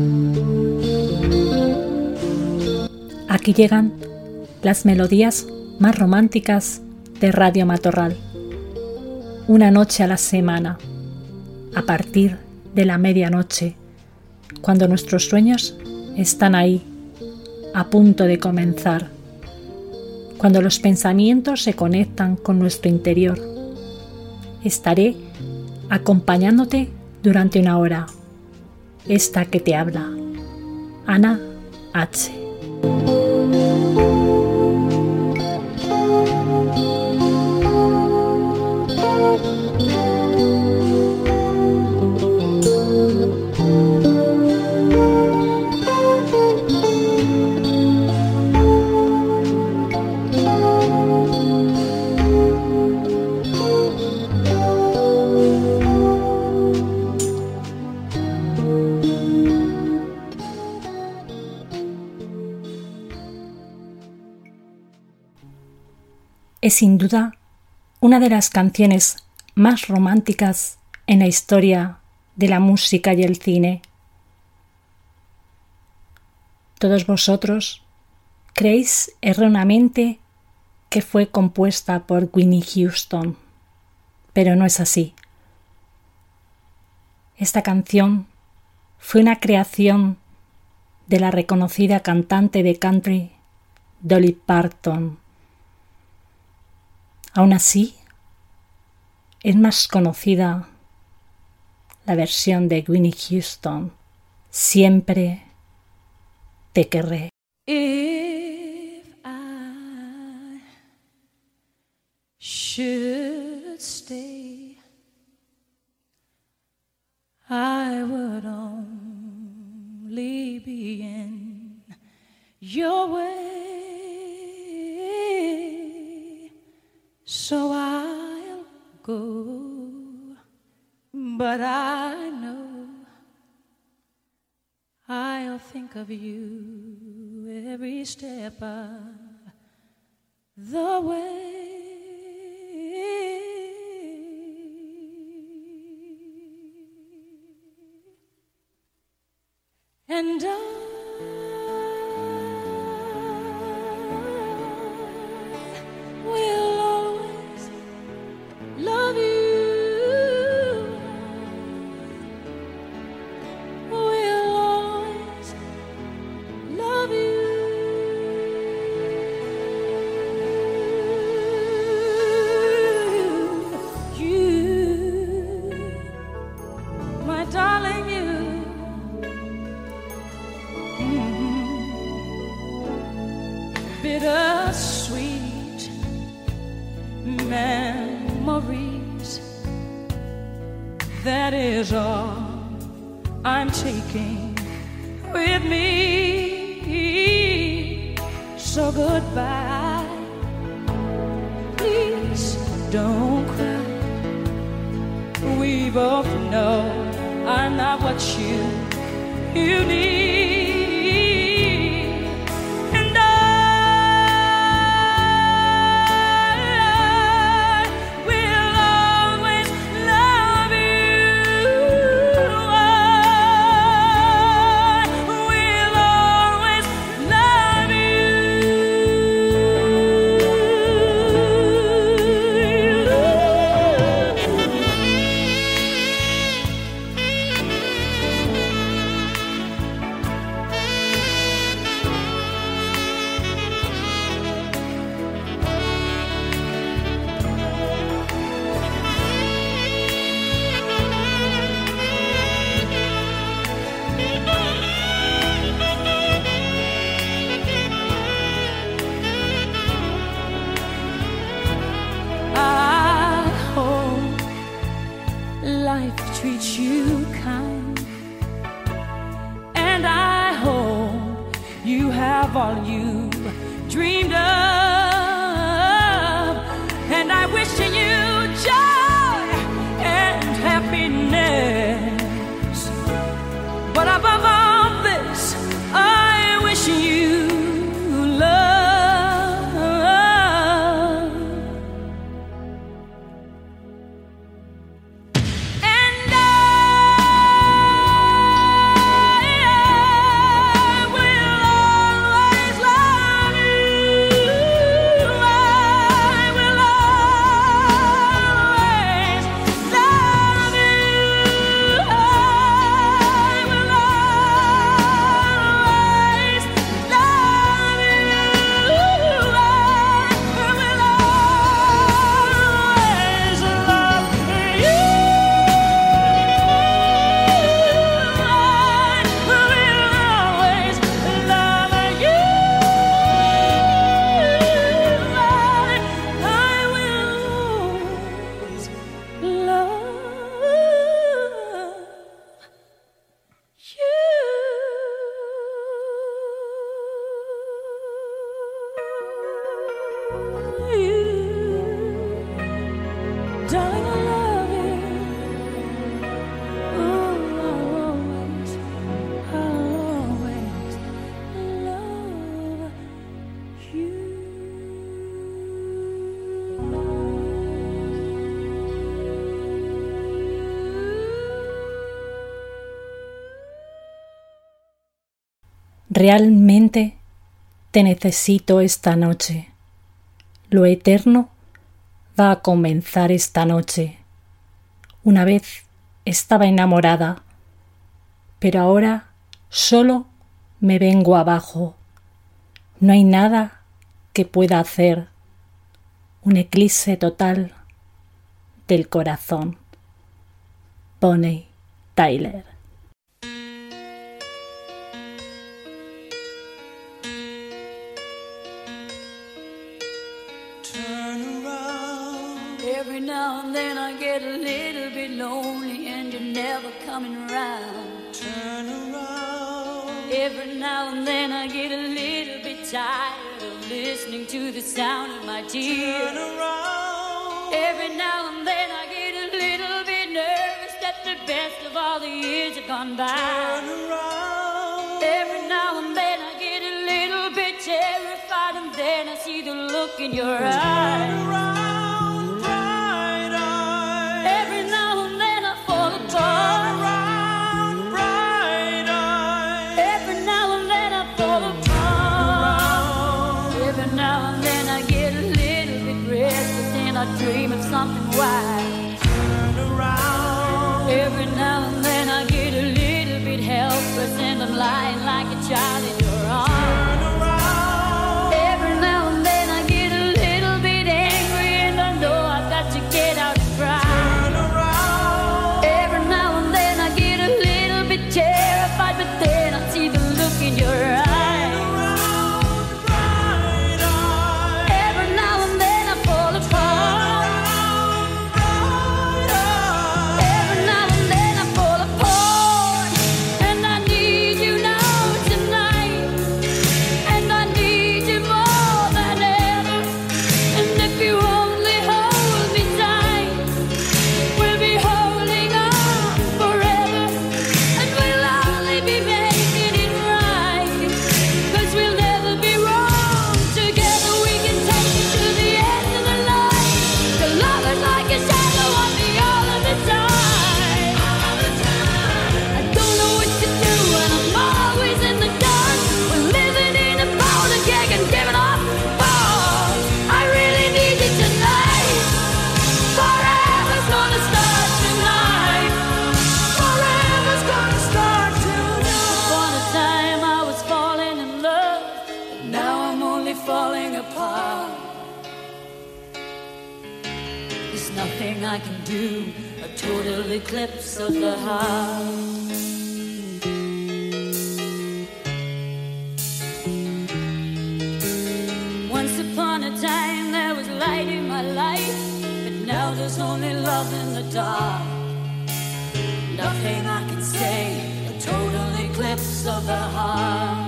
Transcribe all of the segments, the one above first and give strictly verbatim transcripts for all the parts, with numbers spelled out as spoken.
Aquí llegan las melodías más románticas de Radio Matorral. Una noche a la semana, a partir de la medianoche, cuando nuestros sueños están ahí, a punto de comenzar, cuando los pensamientos se conectan con nuestro interior. Estaré acompañándote durante una hora. Esta que te habla, Ana H. Es sin duda una de las canciones más románticas en la historia de la música y el cine. Todos vosotros creéis erróneamente que fue compuesta por Whitney Houston, pero no es así. Esta canción fue una creación de la reconocida cantante de country Dolly Parton. Aún así, es más conocida la versión de Whitney Houston, Siempre te querré. If I should stay, I would only be in your way, so I'll go, but I know I'll think of you every step of the way. And I will always love you. Will always love you. You, my darling, you. Bittersweet memories, that is all I'm taking with me. So goodbye, please don't cry. We both know I'm not what you, you need. Treat you kind, and I hope you have all you dreamed of, and I wish you joy and happiness, but above all this I wish you love. And I Realmente te necesito esta noche. Lo eterno va a comenzar esta noche. Una vez estaba enamorada, pero ahora solo me vengo abajo. No hay nada que pueda hacer. Un eclipse total del corazón. Bonnie Tyler. Every now and then I get a little bit lonely and you're never coming around. Turn around. Every now and then I get a little bit tired of listening to the sound of my tears. Turn around. Every now and then I get a little bit nervous that the best of all the years have gone by. Turn around. Every now and then I get a little bit terrified and then I see the look in your eyes. Turn around. I dream of something wild. Turn around. Every now and then I get a little bit helpless and I'm lying like a child in your arms. Turn around. Every now and then I get a little bit angry and I know I've got to get out and cry. Turn around. Every now and then I get a little bit terrified, but then I see the look in your eyes. I can do a total eclipse of the heart. Once upon a time there was light in my life, but now there's only love in the dark. Nothing I can say, a total eclipse of the heart.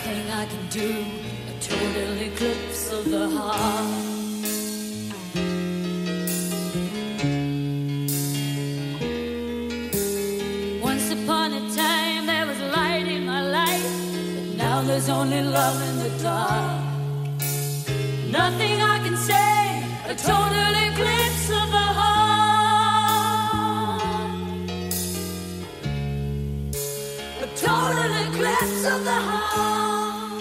nothing I can do, a total eclipse of the heart. Once upon a time there was light in my life, but now there's only love in the dark. Nothing I can say, a total eclipse of the heart. A total eclipse of the heart.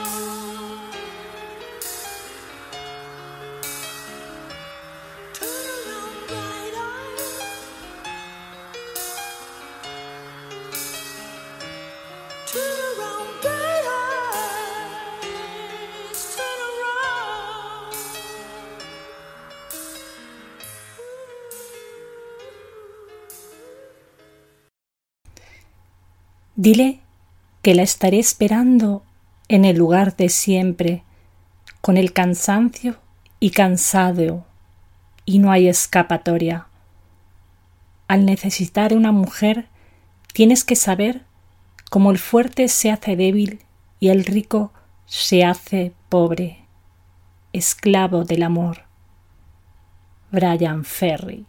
Turn around, bright eyes. Turn around, bright eyes. Turn around. Dile que la estaré esperando en el lugar de siempre, con el cansancio y cansado, y no hay escapatoria. Al necesitar una mujer, tienes que saber cómo el fuerte se hace débil y el rico se hace pobre, esclavo del amor. Bryan Ferry.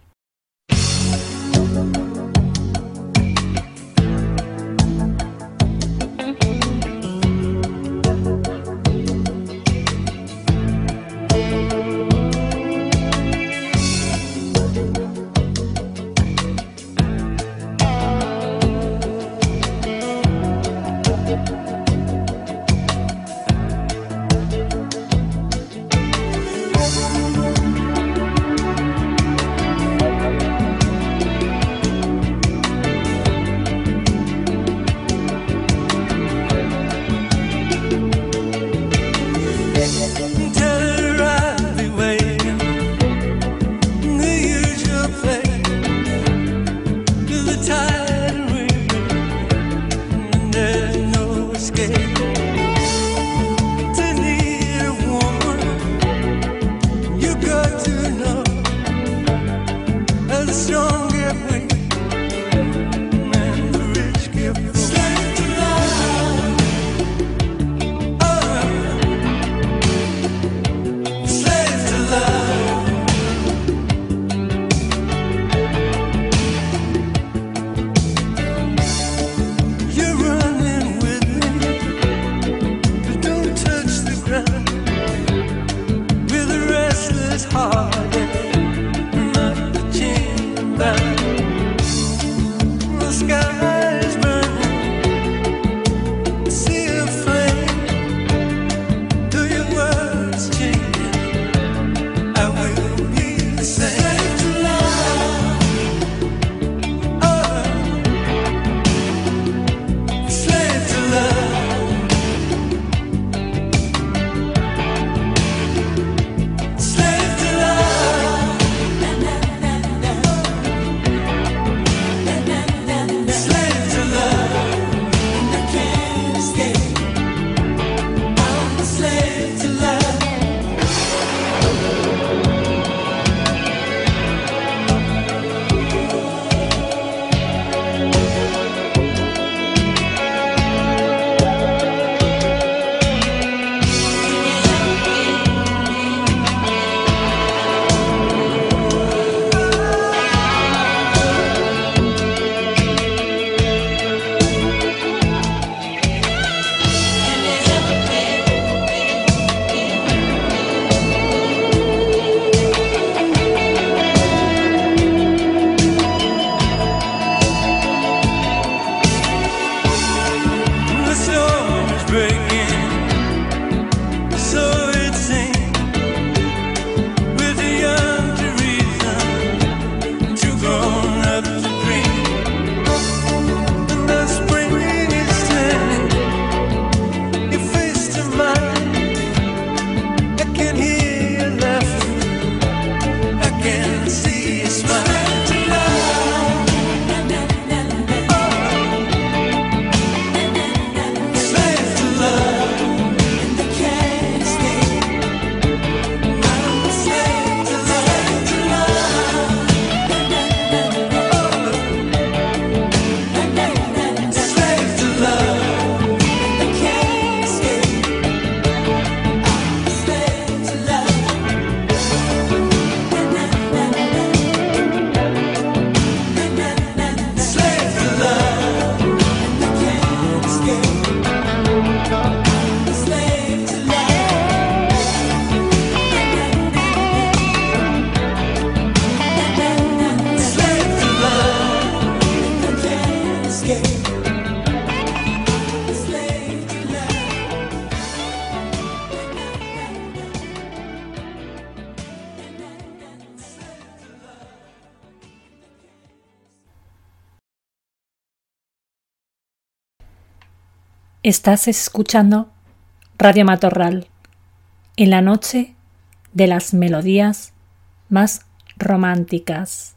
Estás escuchando Radio Matorral, en la noche de las melodías más románticas.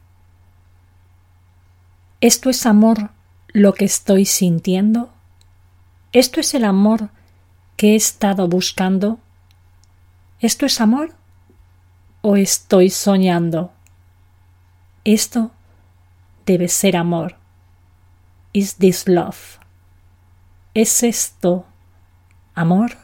¿Esto es amor lo que estoy sintiendo? ¿Esto es el amor que he estado buscando? ¿Esto es amor o estoy soñando? Esto debe ser amor. Is this love? ¿Es esto amor?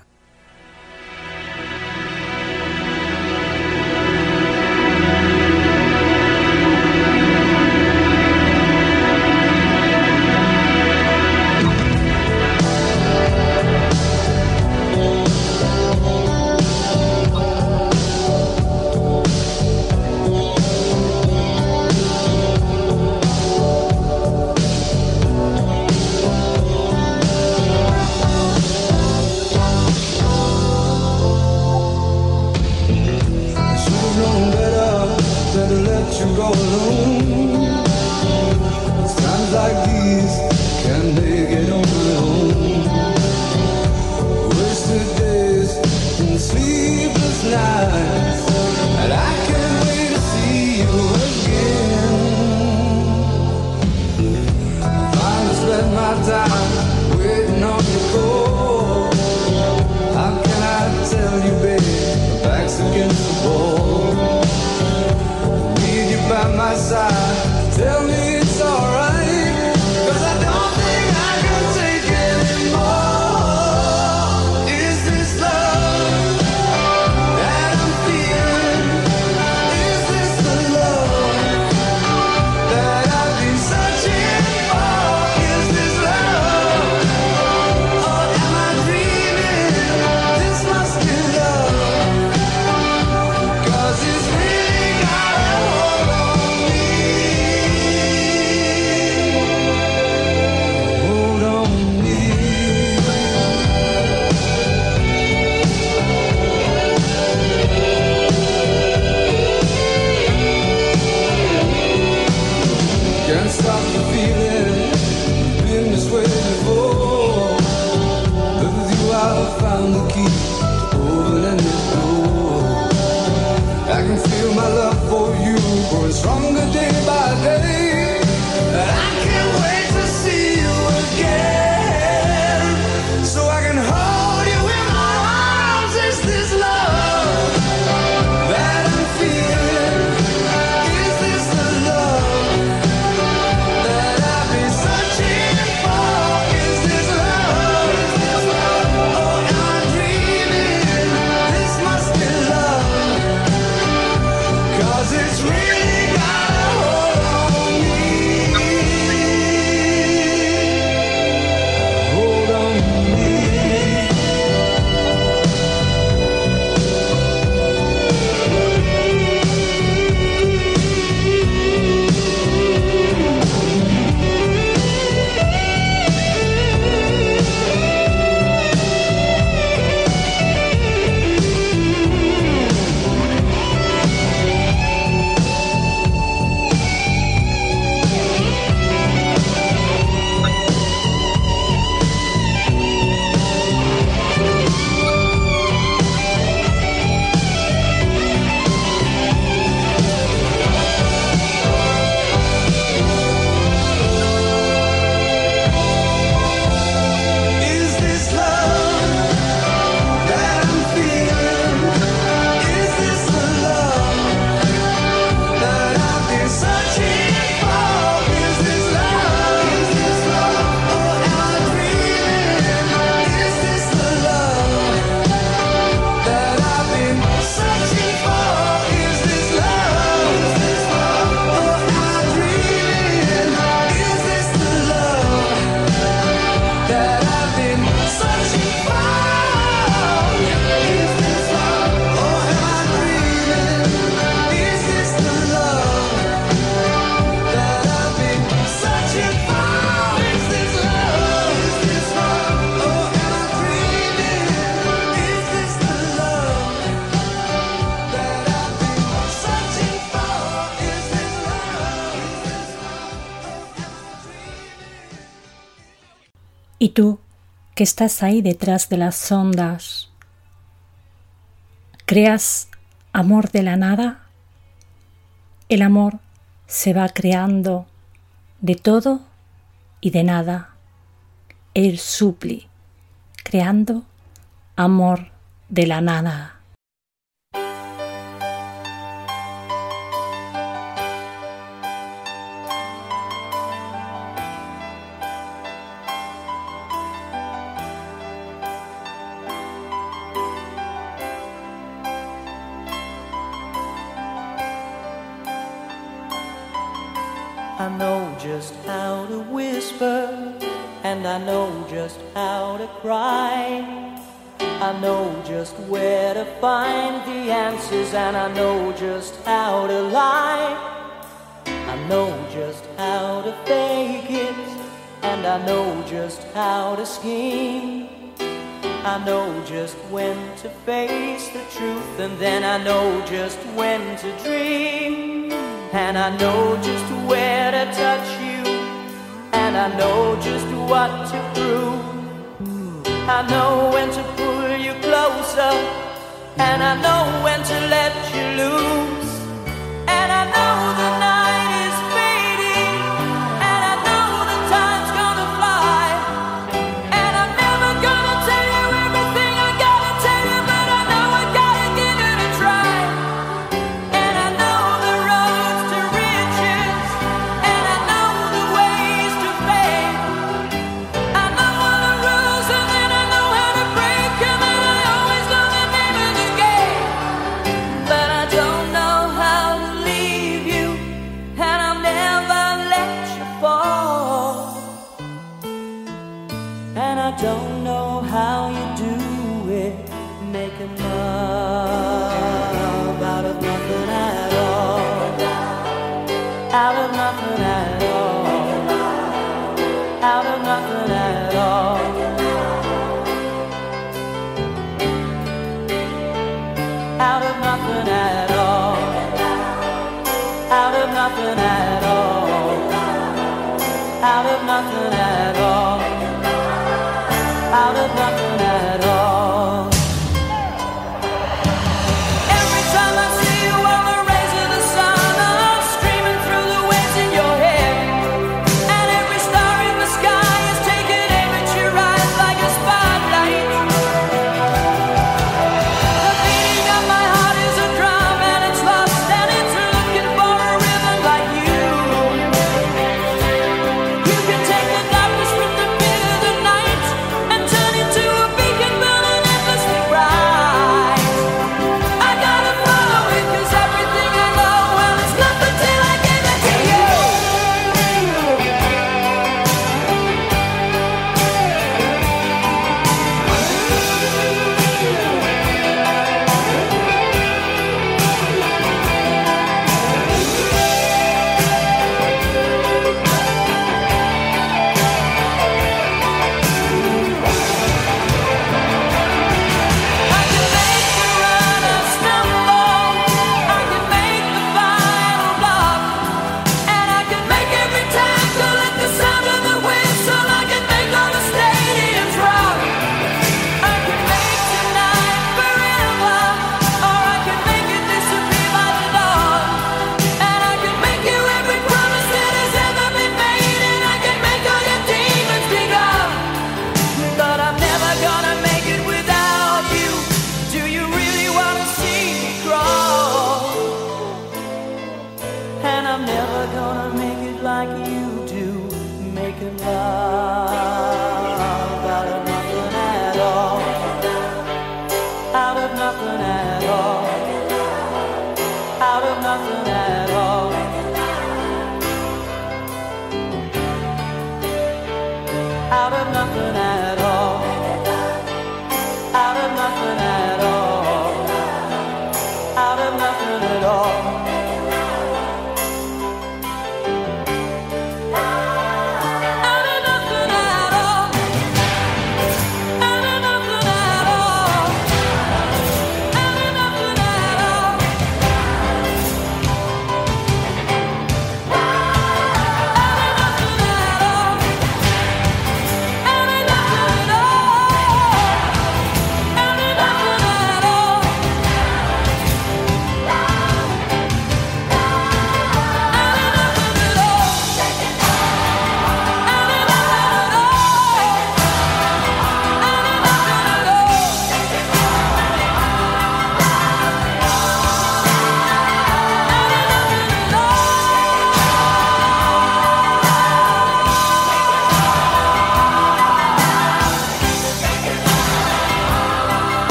que estás ahí detrás de las ondas. ¿Creas amor de la nada? El amor se va creando de todo y de nada. El supli, creando amor de la nada. I know just how to whisper, and I know just how to cry. I know just where to find the answers, and I know just how to lie. I know just how to fake it, and I know just how to scheme. I know just when to face the truth, and then I know just when to dream. And I know just where to touch you, and I know just what to prove. I know when to pull you closer, and I know when to let you loose. And I know the night is fading, and I know the time's gonna fly. And I'm never gonna tell you everything I gotta tell you, but I know I gotta give it a try. And I know the roads to riches, and I know the ways to fame. I know all the rules, and then I know how to break them, and I always know the name of the game. But I don't know how to leave you, and I'll never let you fall. And I don't know how you do it, making love out of nothing at all. Out of nothing at all. Out of nothing at all. Out of nothing at all. Out of nothing at all. Out of nothing at all. Out of nothing at all. Every time I see you on the rays of the sun, I'm screaming through the waves in your head. And every star in the sky is taking aim at your eyes like a spotlight. The beating of my heart is a drum, and it's lost, and it's looking for a rhythm like you. You can take the darkness from the pit of the night and turn it to a beacon burning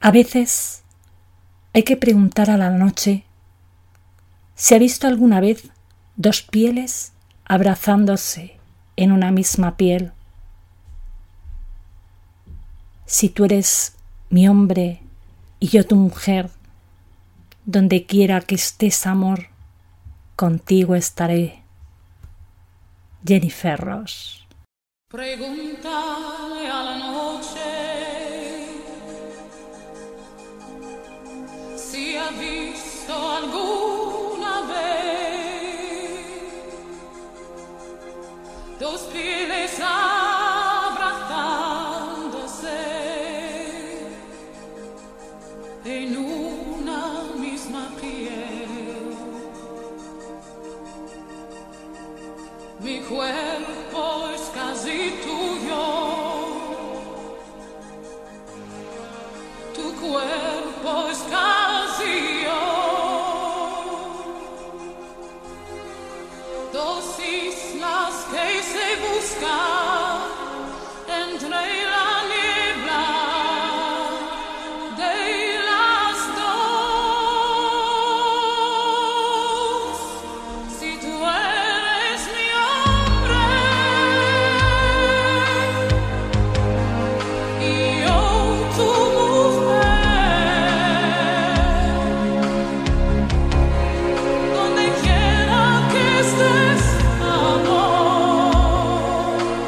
A veces hay que preguntar a la noche si ha visto alguna vez dos pieles abrazándose en una misma piel. Si tú eres mi hombre y yo tu mujer, donde quiera que estés, amor, contigo estaré. Jennifer Ross. Pregúntale a la noche si ha visto alguna vez dos pieles abrazándose en una misma piel. Mi cuerpo es casi tuyo, tu cuerpo es casi yo. Dos islas que se buscan entre la niebla de las dos. Si tú eres mi hombre y yo tu mujer, donde quiera que estés, amor,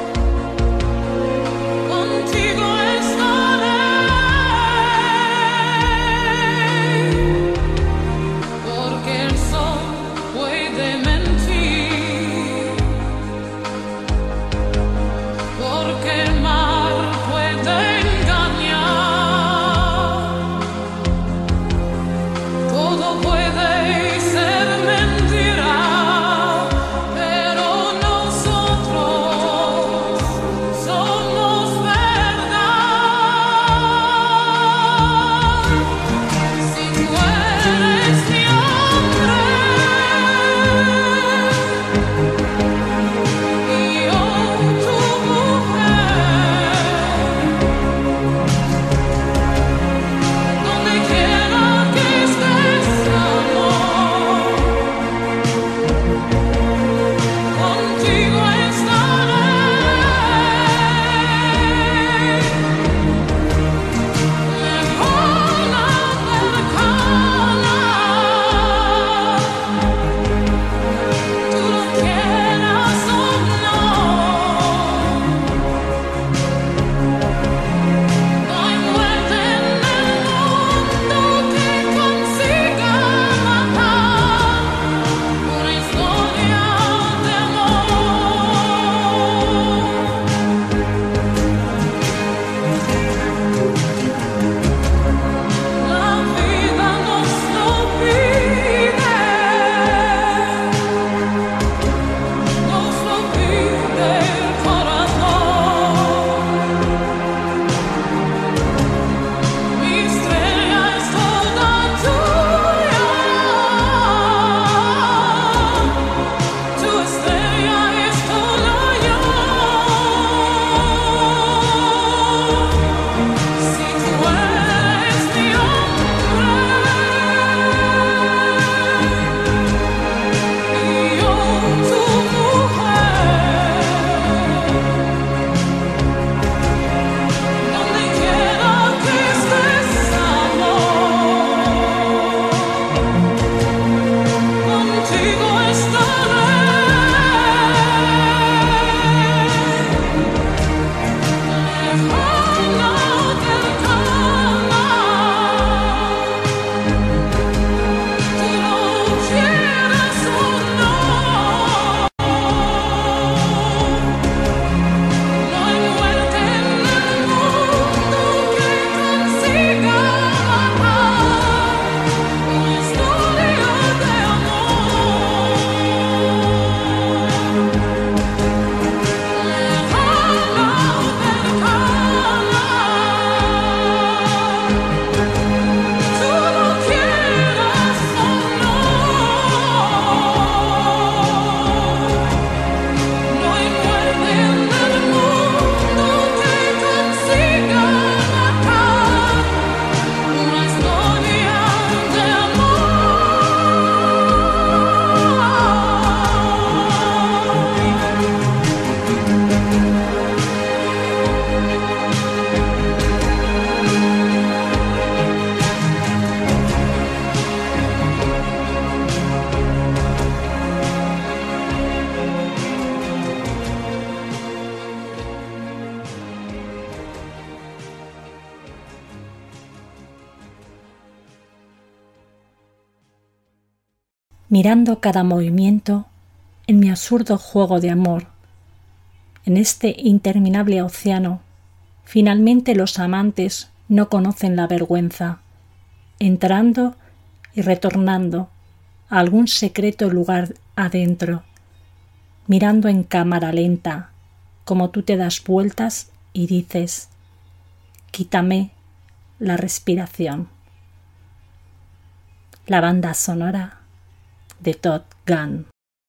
mirando cada movimiento en mi absurdo juego de amor. En este interminable océano, finalmente los amantes no conocen la vergüenza, entrando y retornando a algún secreto lugar adentro, mirando en cámara lenta, como tú te das vueltas y dices: quítame la respiración. La banda sonora de Top Gun.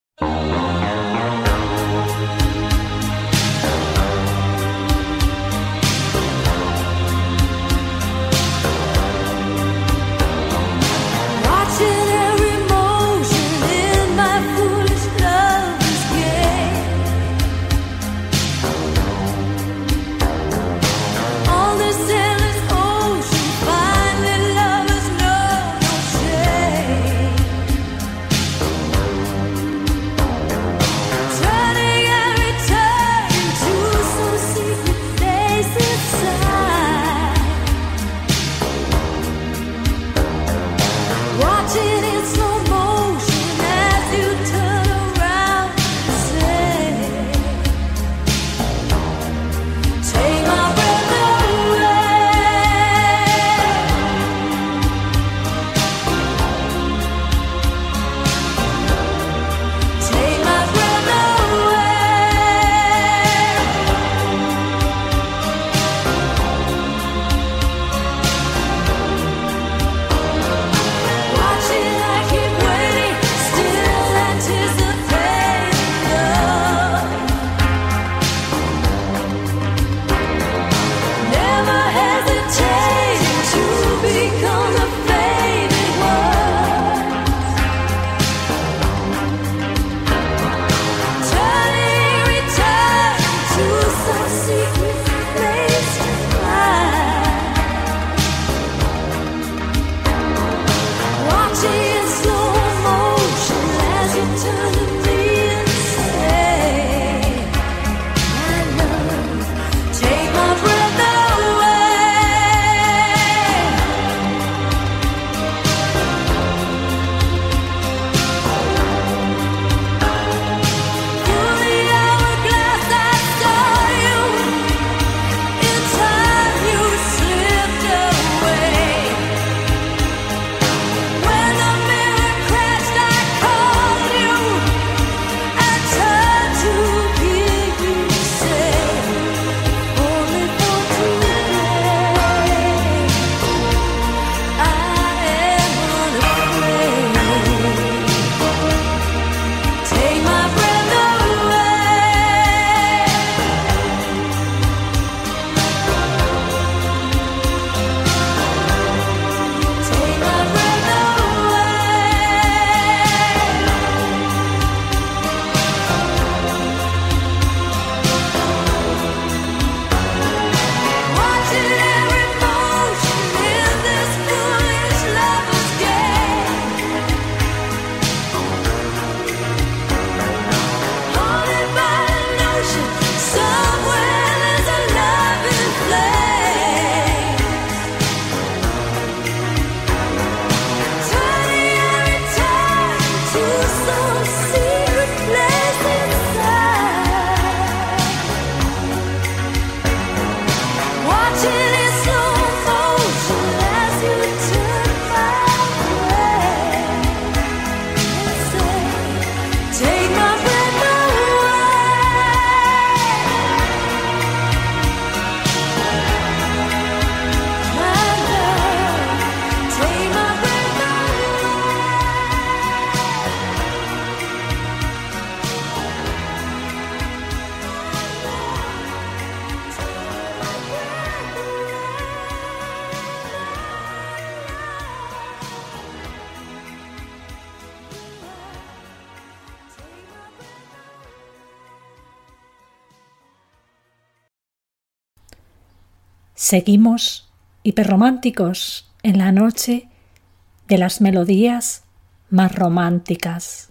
Seguimos hiperrománticos en la noche de las melodías más románticas,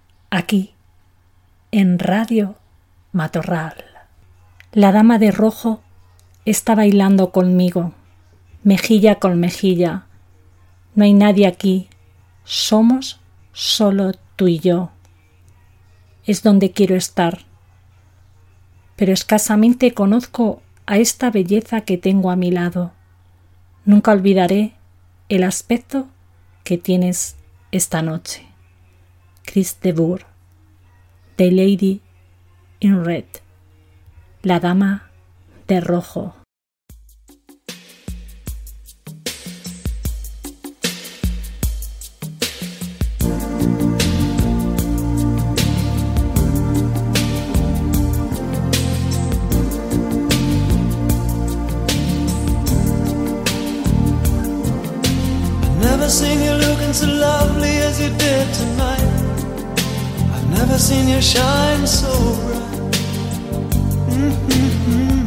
aquí en Radio Matorral. La dama de rojo está bailando conmigo, mejilla con mejilla. No hay nadie aquí, somos solo tú y yo. Es donde quiero estar. Pero escasamente conozco a esta belleza que tengo a mi lado. Nunca olvidaré el aspecto que tienes esta noche. Chris de Burgh, The Lady in Red, la dama de rojo. I've never seen you looking so lovely as you did tonight. I've never seen you shine so bright. Mm-hmm.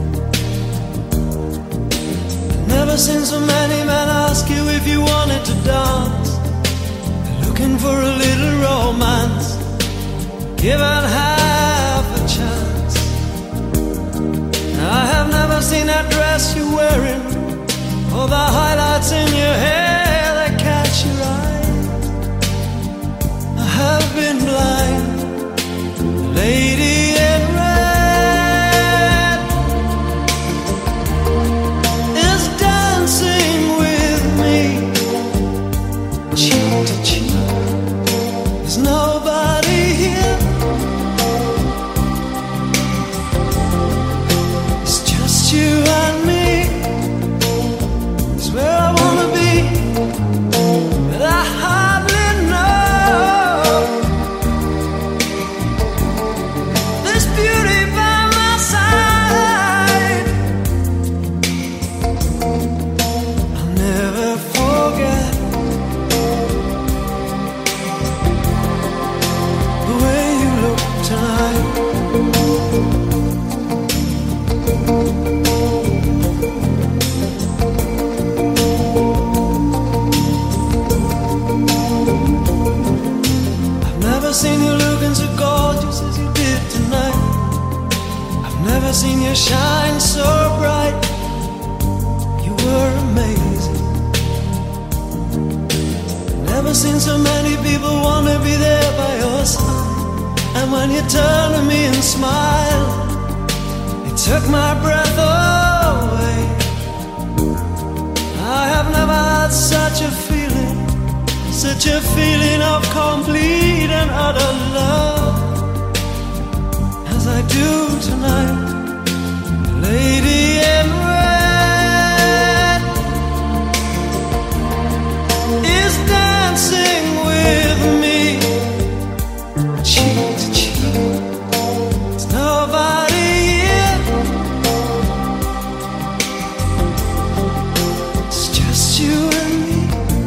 I've never seen so many men ask you if you wanted to dance. They're looking for a little romance, given half a chance. I have never seen that dress you're wearing, or the highlights in your hair that catch your eye. I have been blind, lady in red is dancing with me, cheek to cheek. There's nobody here, it's just you and me. Where I wanna be, but I hardly know. This beauty by my side, I'll never forget the way you look tonight. I've never seen you looking so gorgeous as you did tonight. I've never seen you shine so bright. You were amazing. Never seen so many people want to be there by your side. And when you turned to me and smiled, it took my breath away. I have never had such a feeling, such a feeling of complete and utter love as I do tonight, lady in red is dancing with me, cheek to cheek. There's nobody here, it's just you and me.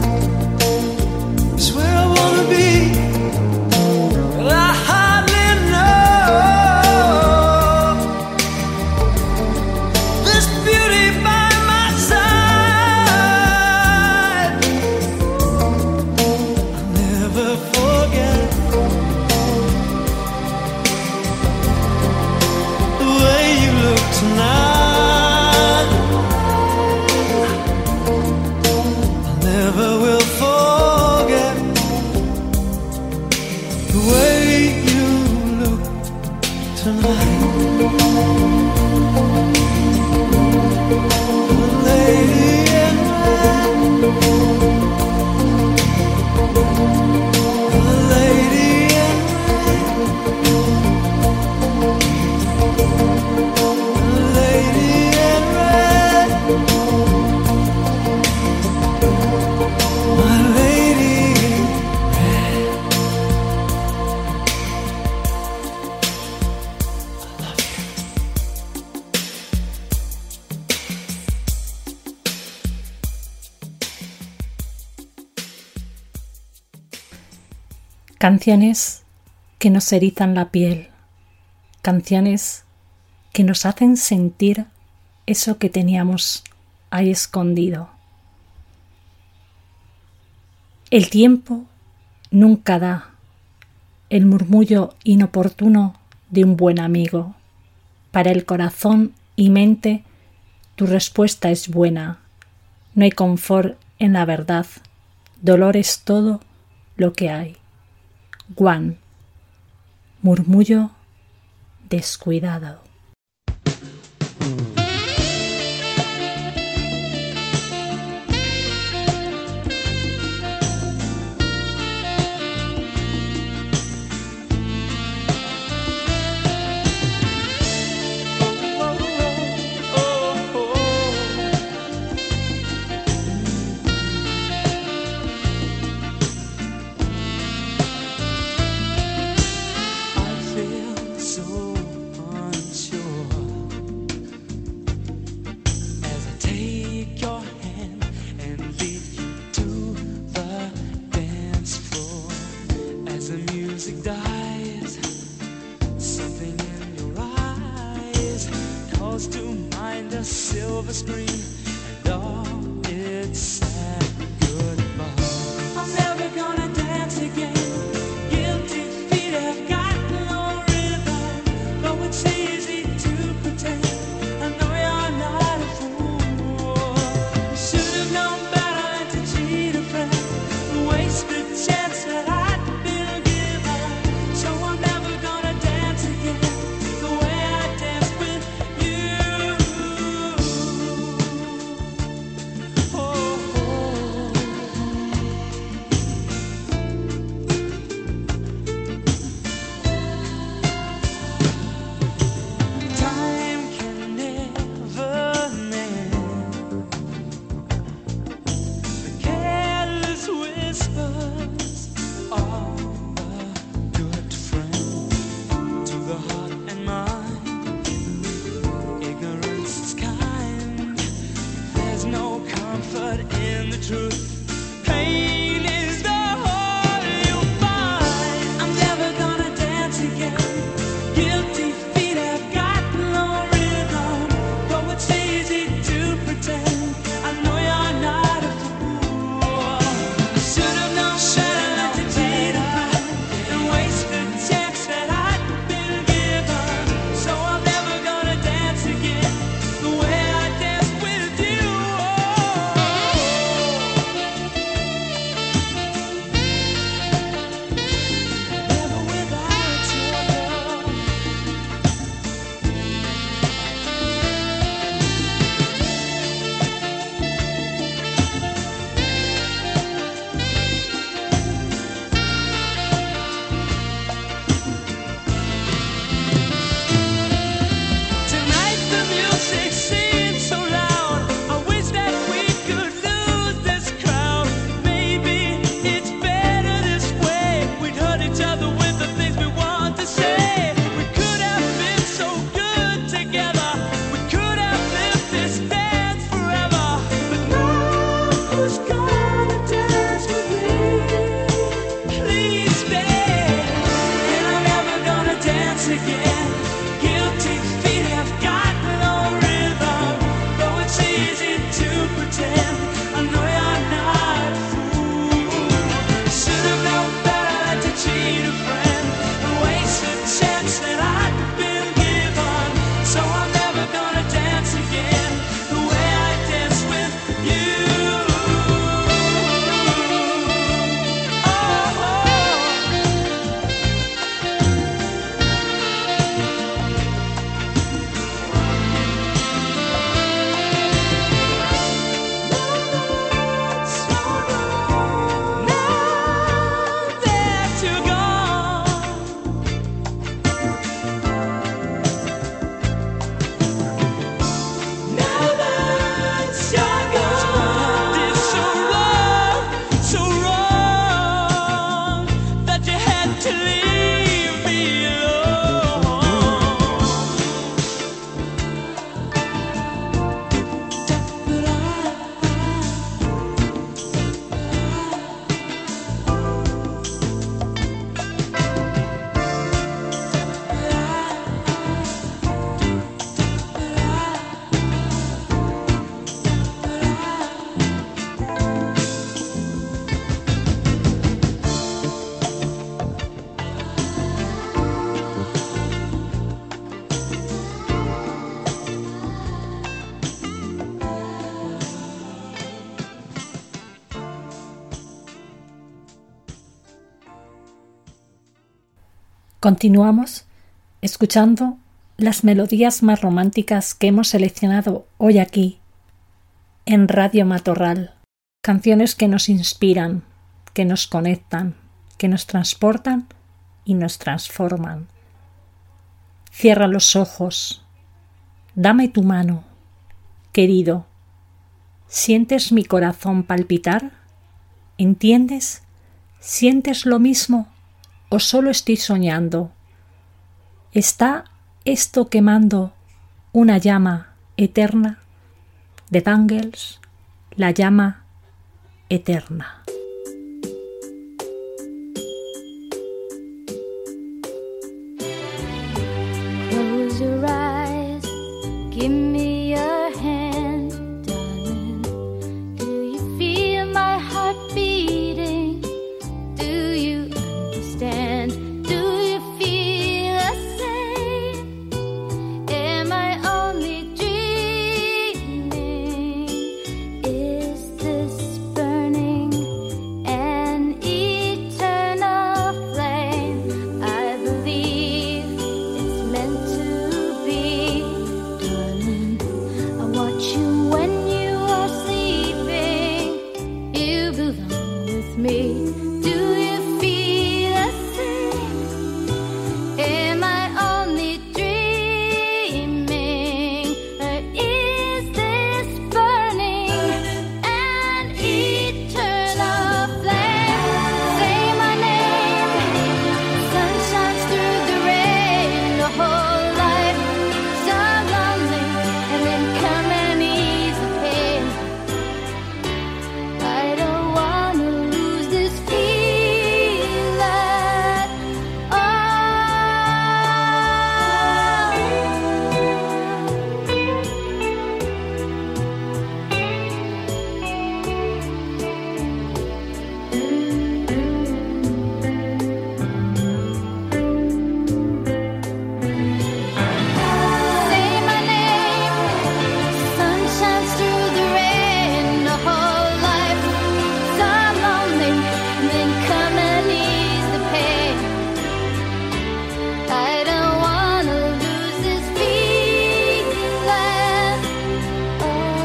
Canciones que nos erizan la piel, canciones que nos hacen sentir eso que teníamos ahí escondido. El tiempo nunca da el murmullo inoportuno de un buen amigo. Para el corazón y mente tu respuesta es buena. No hay confort en la verdad, dolor es todo lo que hay. One. Murmullo descuidado. Continuamos escuchando las melodías más románticas que hemos seleccionado hoy aquí en Radio Matorral. Canciones que nos inspiran, que nos conectan, que nos transportan y nos transforman. Cierra los ojos. Dame tu mano, querido. ¿Sientes mi corazón palpitar? ¿Entiendes? ¿Sientes lo mismo o solo estoy soñando? ¿Está esto quemando una llama eterna? The Bangles, la llama eterna. Close your eyes, give me your hand, darling. Do you feel my heart beating? Do you understand? Do you feel the same? Am I only dreaming? Is this burning an eternal flame? I believe it's meant to be, darling. I watch you when you are sleeping. You belong with me. Do you feel the same? Am I only dreaming? Or is this burning an eternal flame? Say my name. Sun shines through the rain. The whole life so lonely, and then come and ease the pain. I don't wanna lose this feeling. Oh. Say my name. Sun shines through the rain. The whole life so lonely, and then come and ease the pain. I don't wanna lose this feeling. Oh.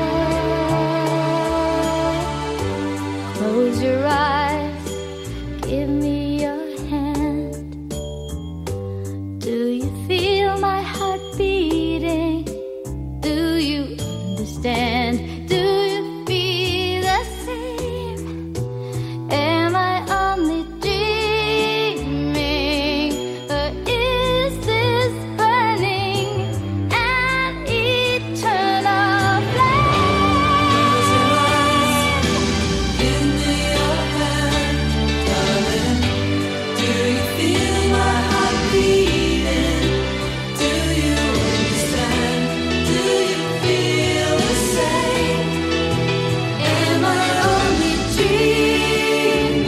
Close your eyes, give me your hand. Do you feel my heart beating? Do you understand? Do you feel the same? Am I only dreaming? Or is this burning an eternal flame? Give me your hand, darling. Do you feel my heart beating? Do you understand? Do you feel the same? Am I only dreaming?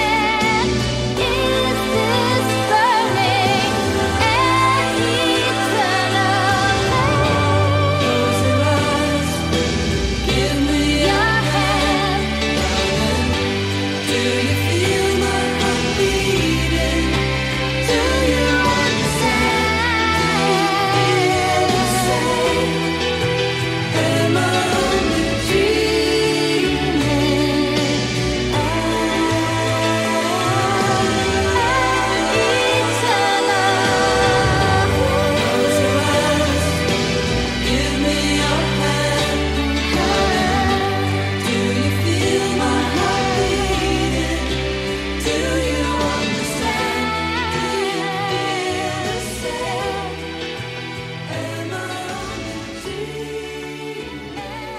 Is this burning an eternal flame? Close your eyes. Give me Your hand. Do you feel my heart beating? Do you understand? The same. Am I only dreaming? Close your eyes. Give me your hand. Do you feel my heart beating? Do you understand? Do you feel the same? Am I only dreaming?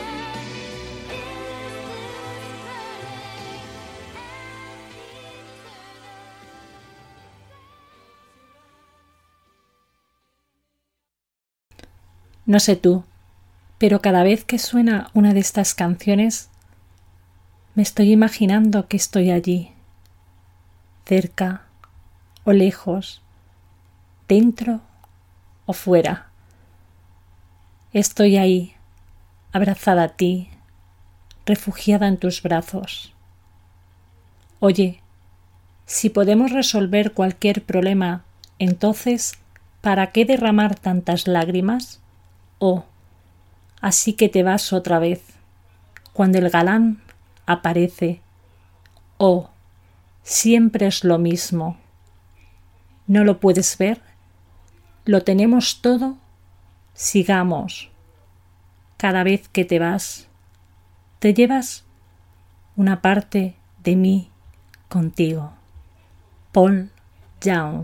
No sé tú, pero cada vez que suena una de estas canciones, me estoy imaginando que estoy allí, cerca o lejos, dentro o fuera. Estoy ahí, abrazada a ti, refugiada en tus brazos. Oye, si podemos resolver cualquier problema Entonces, ¿para qué derramar tantas lágrimas? Oh, así que te vas otra vez, cuando el galán aparece. Oh, siempre es lo mismo. ¿No lo puedes ver? Lo tenemos todo. Sigamos. Cada vez que te vas, te llevas una parte de mí contigo. Paul Young.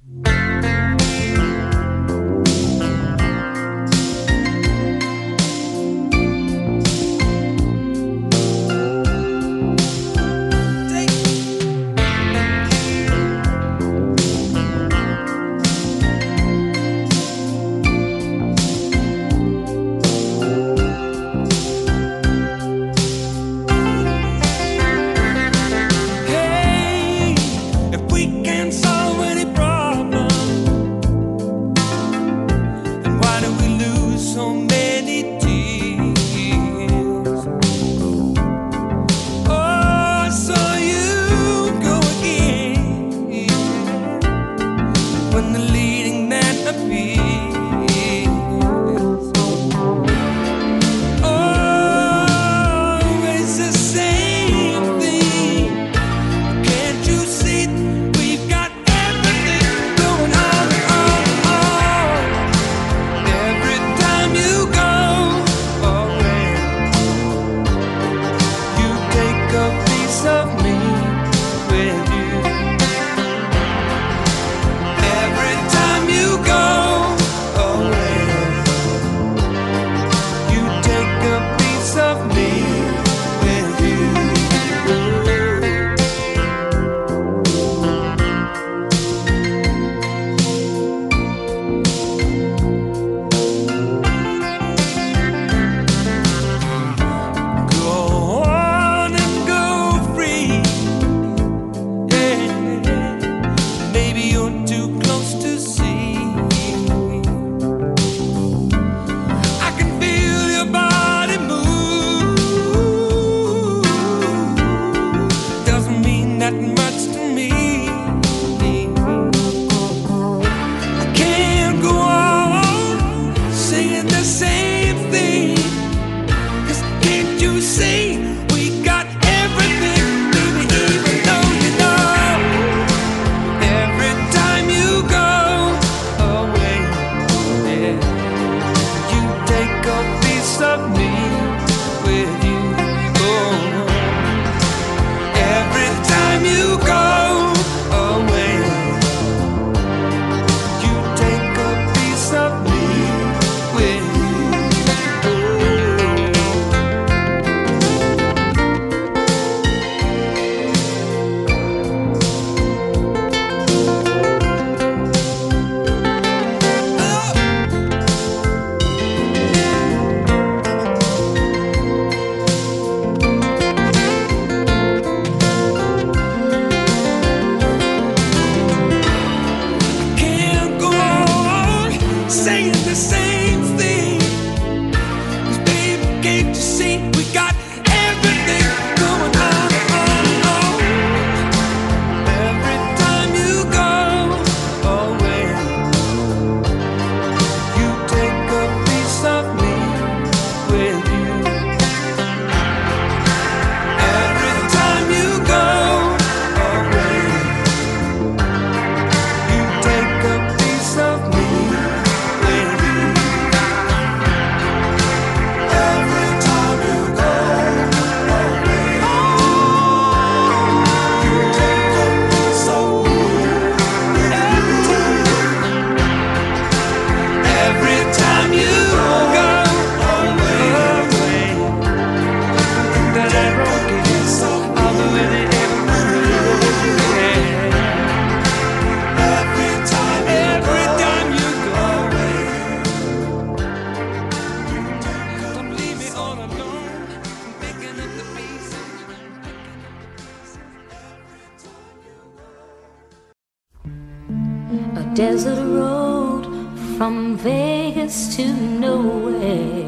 Desert road from Vegas to nowhere,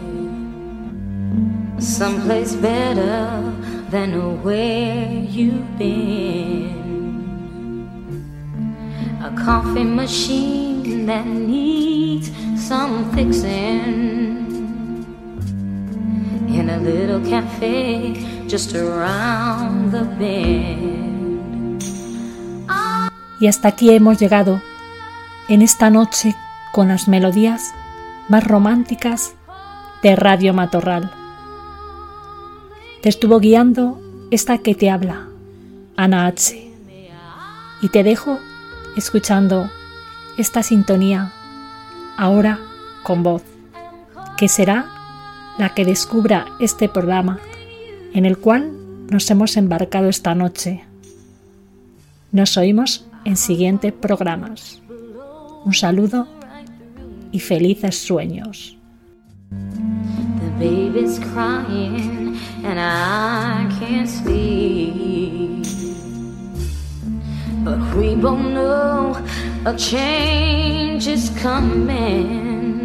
someplace better than where you've been. a coffee machine that needs some fixing, in a little cafe just around the bend. Y hasta aquí hemos llegado en esta noche con las melodías más románticas de Radio Matorral. Te estuvo guiando esta que te habla, Ana H. Y te dejo escuchando esta sintonía, ahora con voz, que será la que descubra este programa en el cual nos hemos embarcado esta noche. Nos oímos en siguientes programas. Un saludo y felices sueños. The baby's crying and I can't sleep, but we both know a change is coming,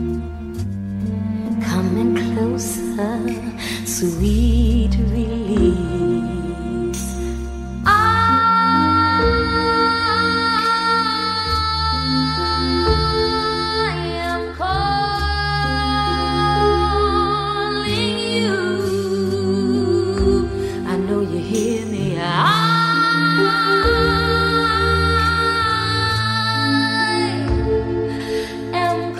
coming closer, sweet release. I am calling you. I know you hear me. I am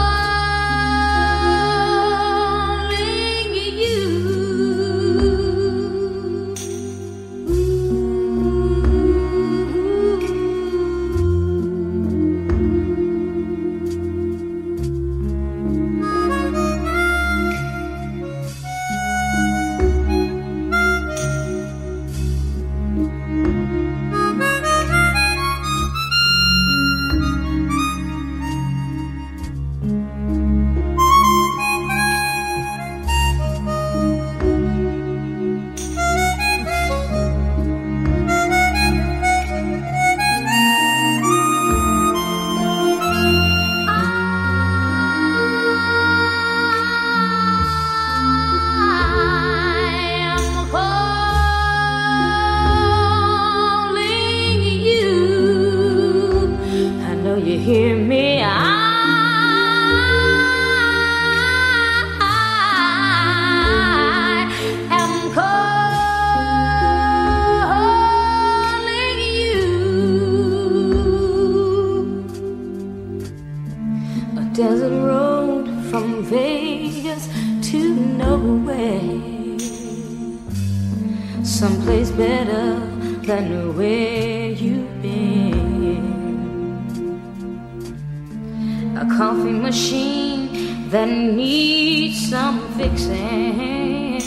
calling you. Hear me, I am calling you. A desert road from Vegas to nowhere, someplace better than where you've been. A coffee machine that needs some fixing,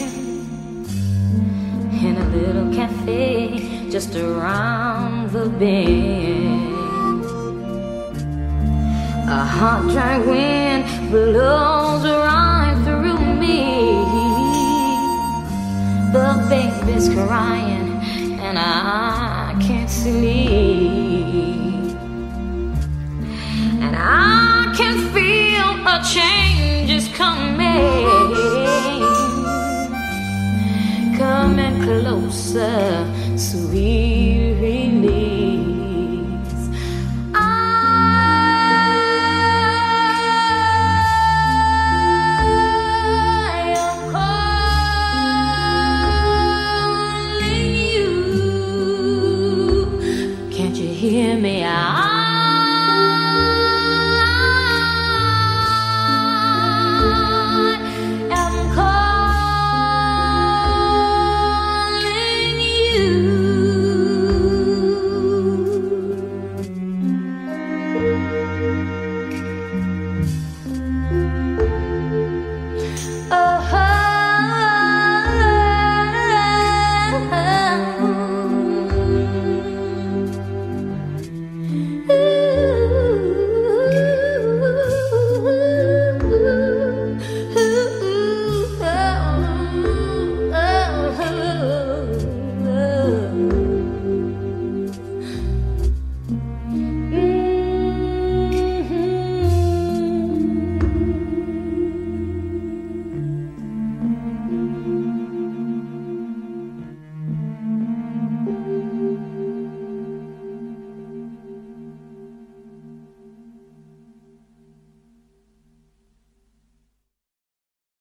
in a little cafe just around the bend. A hot, dry wind blows right through me. The baby's crying and I can't sleep, and I can feel a change is coming, coming closer, sweet release. I am calling you. Can't you hear me? I